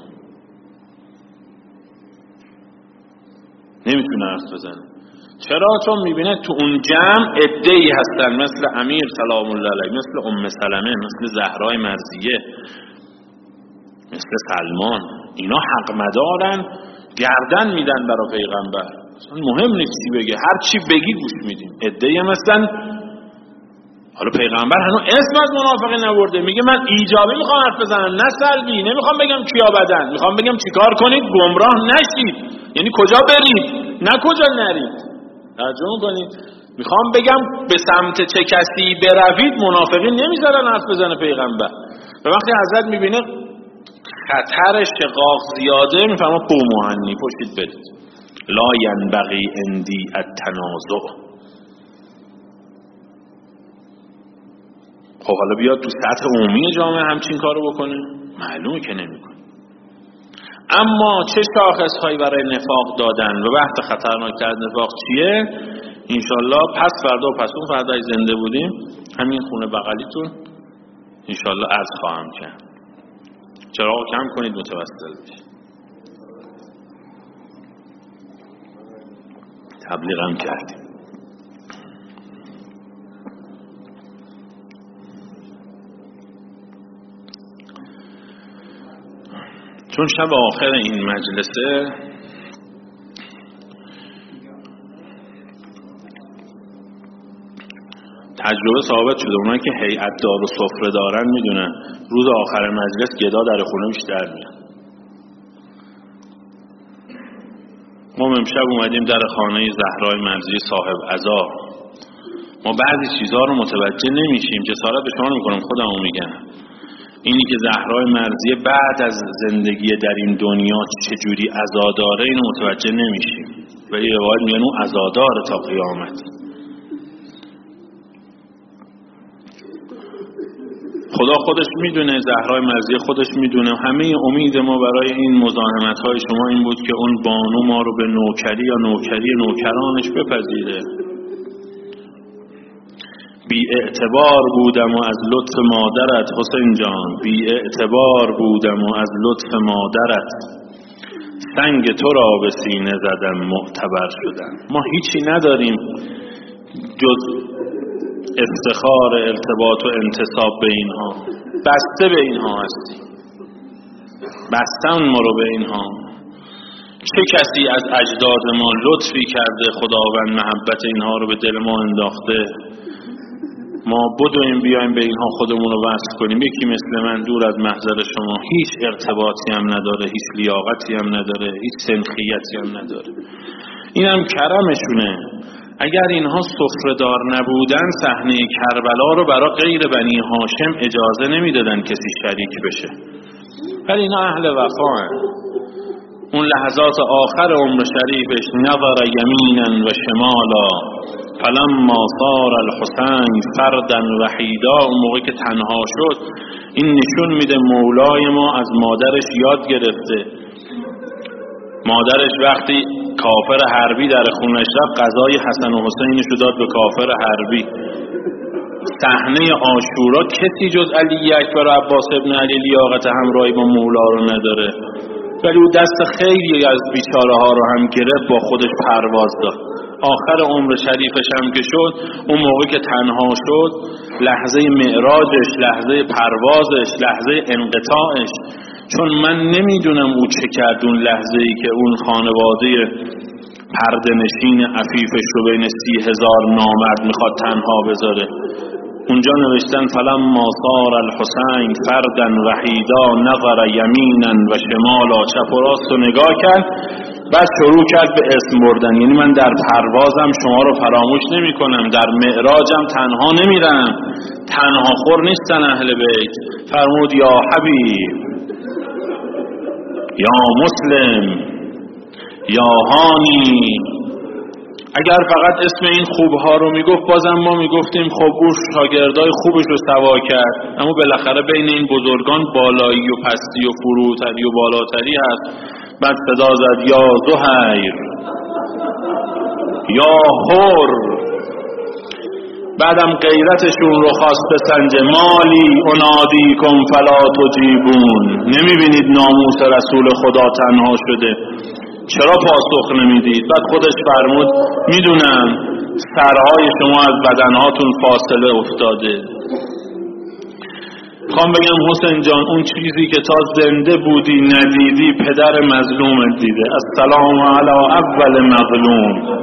نمیتونه حرف بزنه. چرا؟ چون میبینه تو اون جمع عده‌ای هستن مثل امیر سلام الله علیه، مثل ام سلمه، مثل زهرای مرضیه، مثل سلمان، اینا حق مدارن، گردن میدن برای پیغمبر، مهم نیست چی بگه، هر چی بگی گوش میدیم. عده‌ای مثلا حالا پیغمبر هنوز اسم از منافقی نبرده، میگه من ایجابی میخوام حرف بزنم نه سلبی، نمیخوام بگم کیا بدن، میخوام بگم چیکار کنید گمراه نشید، یعنی کجا برید نه کجا نرید. ترجمه کنید، میخوام بگم به سمت چه کسی بروید منافقین نمیذارن حرف بزنه پیغمبر. و وقتی حضرت میبینه خطر شقاق زیاده میفهمه قوموهنی پشتید برید، لا ینبغی عندی التنازع. خب حالا بیاد تو سطح عمومی جامعه همچین کارو بکنه؟ معلومه که نمیکنه. اما چه شاخصهایی برای نفاق دادن و بحث خطرناکتر نفاق چیه؟ انشالله پس فردا و پس اون فردا زنده بودیم همین خونه بغلیتون انشالله عرض خواهم کرد. چراغ کم کنید متوسل بشید. تبلیغم کردیم. چون شب آخر این مجلسه تجربه ثابت شده، اونایی که هیئت دار و سفره دارن میدونن روز آخر مجلس گدا در خونه بیشتر میاد. ما امشب اومدیم در خانه زهرای مرضی صاحب عزا، ما بعضی چیزها رو متوجه نمیشیم، جسارت به شما نمیکنم خودمو میگم، اینی که زهرای مرضیه بعد از زندگی در این دنیا چجوری عزاداره اینو متوجه نمیشیم، ولی روایت میگن اون عزاداره تا قیامت. خدا خودش میدونه، زهرای مرضیه خودش میدونه. همه امید ما برای این مزاحمت های شما این بود که اون بانو ما رو به نوکری یا نوکری نوکرانش بپذیره. بی اعتبار بودم و از لطف مادرت حسین جان، بی اعتبار بودم و از لطف مادرت، سنگ تو را به سینه زدم معتبر شدم. ما هیچی نداریم جز افتخار ارتباط و انتساب به اینها، بسته به اینها هستیم، بستن ما رو به اینها. چه کسی از اجداد ما لطفی کرده خداوند محبت اینها رو به دل ما انداخته، ما بدویم بیایم به اینها خودمون رو وصل کنیم. یکی مثل من دور از محضر شما هیچ ارتباطی هم نداره، هیچ لیاقتی هم نداره، هیچ سنخیتی هم نداره. اینم کرمشونه. اگر اینها سفره‌دار نبودن صحنه کربلا رو برای غیر بنی هاشم اجازه نمیدادن کسی شریک بشه، ولی اینا اهل وفا. اون لحظات آخر عمر شریفش نظر یمینا و شمالا فلما صار الحسین فردا وحیدا، اون موقع که تنها شد این نشون میده مولای ما از مادرش یاد گرفته. مادرش وقتی کافر حربی در خونش رفت غذای حسن و حسینش رو داد به کافر حربی. صحنه عاشورا کسی جز علی اکبر و عباس ابن علی لیاقت همراهی با مولا رو نداره، ولی او دست خیلی از بیچاره ها رو هم گرفت با خودش پرواز داد. آخر عمر شریفش هم که شد، اون موقع که تنها شد، لحظه معراجش، لحظه پروازش، لحظه انقطاعش، چون من نمیدونم او چه کرد اون لحظه ای که اون خانواده پرده نشین عفیفش رو بین سی هزار نامرد میخواد تنها بذاره. اونجا نوشتن فلما صار الحسین فردا وحیدا نظر یمینا و شمالا، چپ و راست رو نگاه کرد، بعد شروع کرد به اسم بردن. یعنی من در پروازم شما رو فراموش نمی کنم، در معراجم تنها نمیرم، تنها خور نیستن اهل بیت. فرمود یا حبیب، یا مسلم، یا هانی. اگر فقط اسم این خوبها رو میگفت بازم ما میگفتیم خب او شاگردای خوبش رو سوا کرد، اما بالاخره بین این بزرگان بالایی و پستی و فروتری و بالاتری هست. بعد صدا زد یا زهیر، یا حر. بعدم غیرتشون رو خواست بسنج مالی انادی کن فلا تجیبون. نمیبینید ناموس رسول خدا تنها شده، چرا پاسخ نمیدید؟ بعد خودش فرمود میدونم سرهای شما از بدنهاتون فاصله افتاده. خوام بگم حسین جان اون چیزی که تا زنده بودی ندیدی پدر مظلوم دیده. السلام علی اول مظلوم.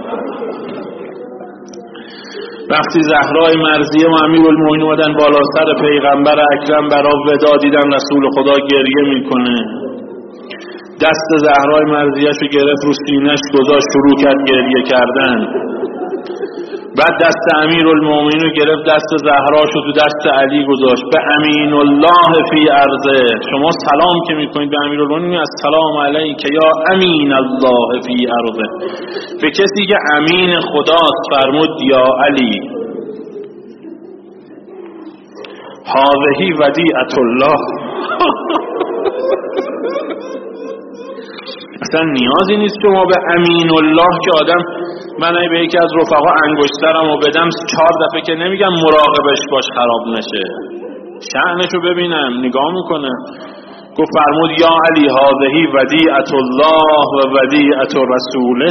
وقتی زهرای مرضیه و امیرالمومنین اومدن بالا سر پیغمبر اکرم برا ودا دیدن رسول خدا گریه میکنه، دست زهرای مرضیه‌شو گرفت رو سینه‌اش گذاشت شروع کرد گریه کردن. بعد دست امیرالمومنین رو گرفت دست زهراشو تو دست علی گذاشت. به امین الله فی ارضه، شما سلام که میکنید به امیرالمومنین السلام علیک یا امین الله فی ارضه، به کسی که امین خداست فرمود یا علی هذه ودیعة الله. اصلا نیازی نیست شما به امین الله که آدم، من به یکی از رفقا انگشترم و بدم چهار دفعه که نمیگم مراقبش باش خراب نشه، شأنشو ببینم نگاه میکنه. گفت فرمود یا علی هذه ودیعة الله و ودیعة رسوله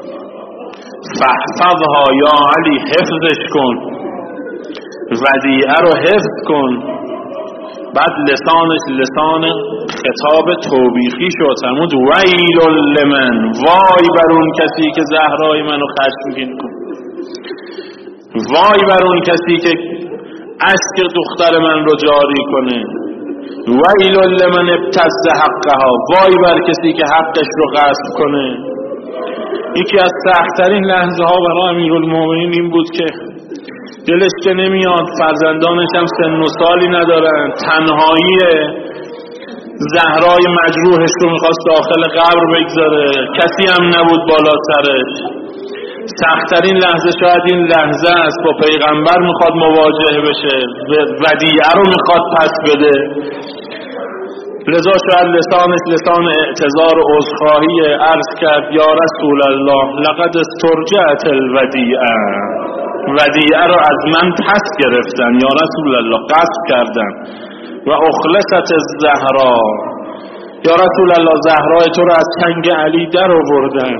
فاحفظها، یا علی حفظش کن، ودیعه رو حفظ کن. بعد لسانش لسان خطاب توبیخی شد، فرمود ویل لمن، وای بر اون کسی که زهرای منو خشمگین کن، وای بر اون کسی که اشک دختر من رو جاری کنه، ویل لمن ابتز حقها، وای بر کسی که حقش رو غصب کنه. یکی از سخت‌ترین لحظه ها برای امیرالمومنین این بود که دلش که نمیاد، فرزندانش هم سن و سالی ندارن، تنهایی زهرای مجروحش رو میخواست داخل قبر بگذاره، کسی هم نبود بالا سرش. سخت‌ترین لحظه شاید این لحظه است، با پیغمبر میخواد مواجه بشه، ودیعه رو میخواد پس بده، لذا شاید لسانش لسان اعتذار و عذرخواهی، عرض کرد یا رسول الله لقد استرجعت الودیعه، ودیعه رو از من پس گرفتن یا رسول الله، غصب کردن. و اخلصت الزهرا، یا رسول الله زهرای تو رو از چنگ علی در آوردن.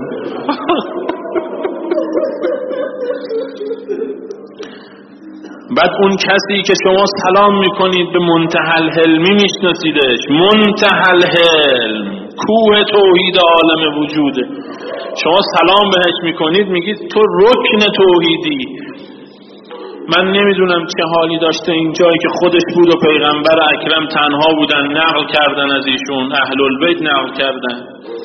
بعد اون کسی که شما سلام میکنید به منتهی الحلمی میشناسیدش، منتهی الحلم، کوه توحید عالم وجوده، شما سلام بهش میکنید میگید تو رکن توحیدی. من نمیدونم چه حالی داشته این جایی که خودش بود و پیغمبر اکرم تنها بودن، نقل کردن از ایشون، اهل البیت نقل کردن.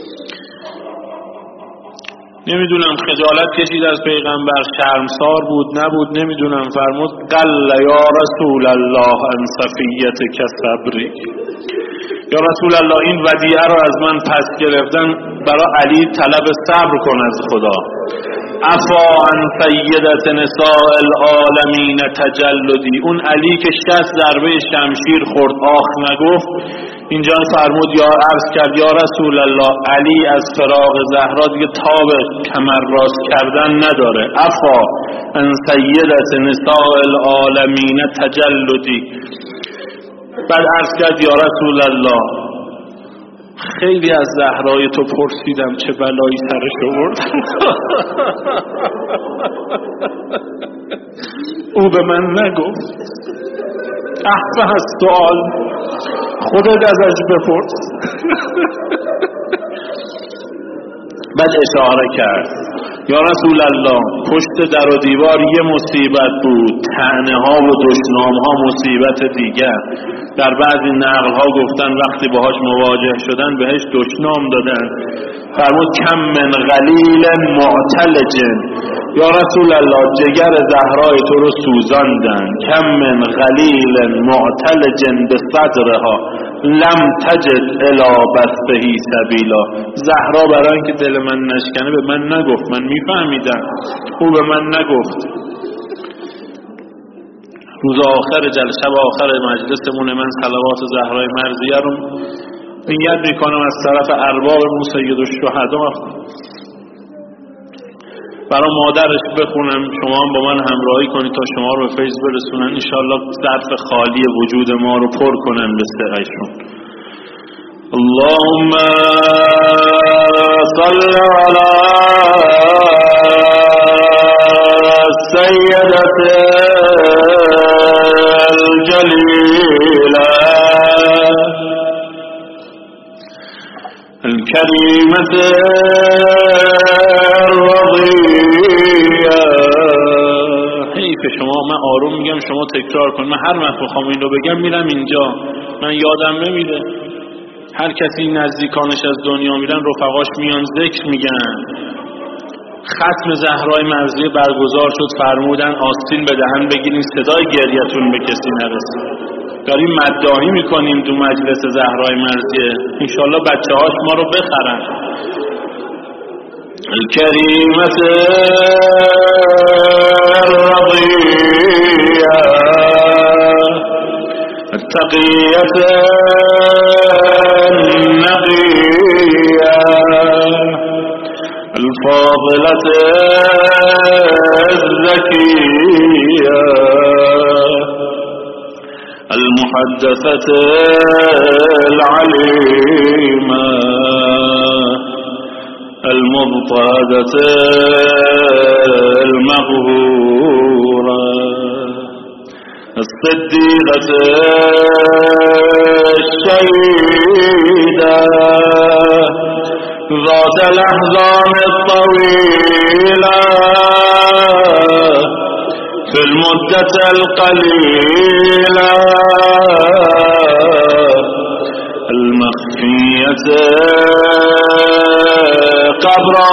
نمیدونم خجالت کشید از پیغمبر، شرمسار بود نبود نمیدونم. فرمود قل یا رسول الله ان صفیتک صبری، یا رسول الله این ودیعه رو از من پس گرفتن، برای علی طلب صبر کن از خدا. عفا عن سیدت نساء العالمین تجلدی، اون علی که شصت ضربه شمشیر خورد آخ نگفت، اینجا فرمود یا عرض کرد یا رسول الله علی از فراق زهرا دیگه تاب کمر راست کردن نداره. عفا عن سیدت نساء العالمین تجلدی. بعد عرض کرد یا رسول الله خیلی از زهرای تو پرسیدم چه بلایی سرش آورد. او به من نگفت. احفظ السؤال، خودت ازش بپرس. بعد اشاره کرد یا رسول الله پشت در و دیوار یه مصیبت بود، طعنه ها و دشنام ها مصیبت دیگر. در بعضی نقل ها گفتن وقتی باهاش مواجه شدن بهش دشنام دادن. فرمود کم من غلیل معتلج، یا رسول الله جگر زهرای تو رو سوزاندن. کم من غلیل معتلج بصدرها لم تجد الی بثه سبیلا. زهرا برای اینکه دل من نشکنه به من نگفت، من میفهمیدم، او به من نگفت. روز آخر جلسه و آخر مجلسمون من صلوات زهرای مرضیه رو نیت میکنم از طرف ارباب سید الشهدا برای مادرش بخونم، شما هم با من همراهی کنید تا شما رو به فیض برسونن، انشاءالله ظرف خالی وجود ما رو پر کنن به سرشون. اللهم صل علی سیدت الجلیلہ الكريمة الرضية. حیف شما، من آروم میگم شما تکرار کن. من هر وقت بخوام این رو بگم میرم اینجا، من یادم نمیره. هر کسی نزدیکانش از دنیا میرن رفقاش میان ذکر میگن. ختم زهرای مرضیه برگزار شد، فرمودن آستین به دهن بگیرین صدای گریتون به کسی نرسه. داریم مداحی میکنیم تو مجلس زهرای مرضیه، انشالله بچه هاش ما رو بخرن. الکریمت الرضیه التقیت النقیه الفاضلة الزكية المحدثة العليمة المضطهدة المغفورة الصديقة الشهيدة ذات الأحزان الطويلة في المدة القليلة المخفية قبرا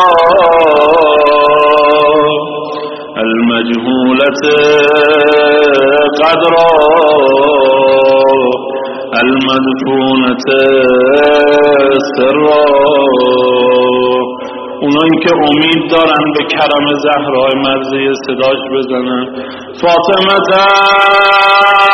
المجهولة قدرا المدفونة سرا. اونایی که امید دارن به کرم زهرای مرضیه صداش بزنن. فاطمه